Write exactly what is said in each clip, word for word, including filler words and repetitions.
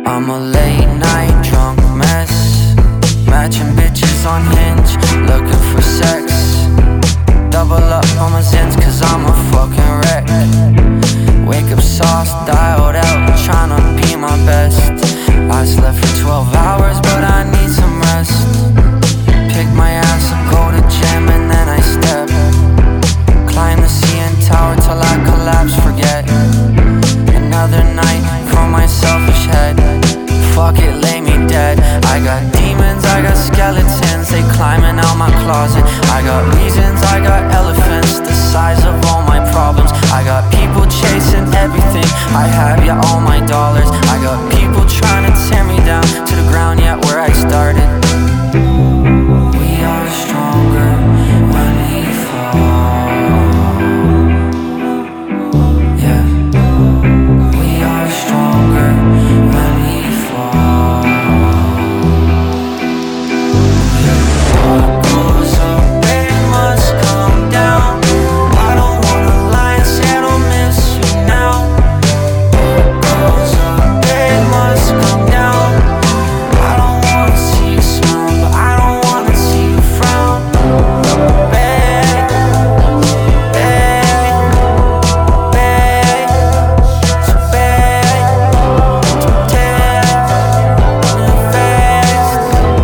I'm a late night drunk mess, matching bitches on Hinge, looking for sex. Double up on my Zins cause I'm a fucking wreck. Wake up sauce, dialed out, tryna be my best. I slept for twelve hours but I need some rest. Pick my ass up, go to gym and then I step. Climb the C N Tower till I collapse, forget. Another night from my selfish head. Fuck it, lay me dead. I got demons, I got skeletons, they climbing out my closet. I got reasons, I got elephants, the size of all my problems. I got people chasing everything I have, yeah, all my dollars. I got people trying to tear me down to the ground, yeah, where I started. We are stronger when we fall. Yeah. We are stronger when we fall. What goes up, it must come down. I don't wanna lie and say I don't miss you now. What goes up, it must come down. I don't wanna see you smile, but I don't wanna see you frown. Babe, babe, babe, so babe, to take the face.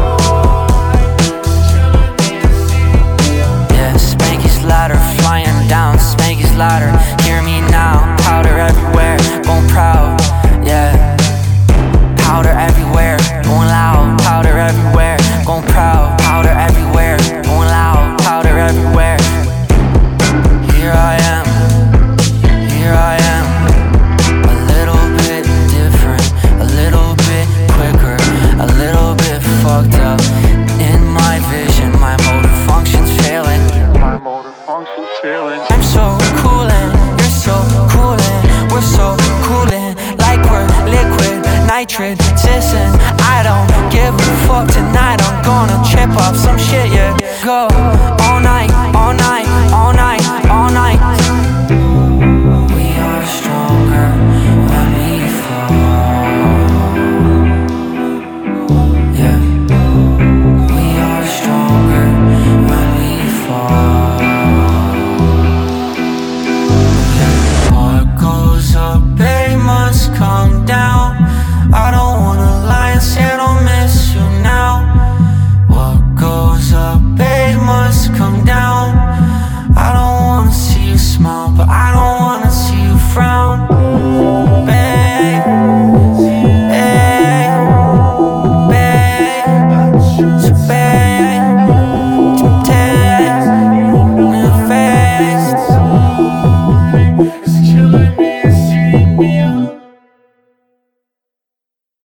Yeah, Spanky's ladder, flying down Spanky's ladder. Hear me now, powder everywhere, going proud, yeah. Powder everywhere, going loud, powder everywhere, going proud, powder everywhere, going loud, powder everywhere. Here I am, here I am, a little bit different, a little bit quicker, a little bit fucked up. In my vision, my motor function's failing. My motor function's failing. I'm so coolin', you're so coolin', we're so coolin', like we're liquid nitrate. Listen, I don't give a fuck tonight. I'm gonna trip off some shit, yeah. Go all night, all night.